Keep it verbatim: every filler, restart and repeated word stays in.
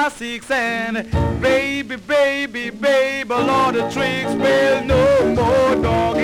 six and baby, baby, baby, Lord, the tricks will no more dog.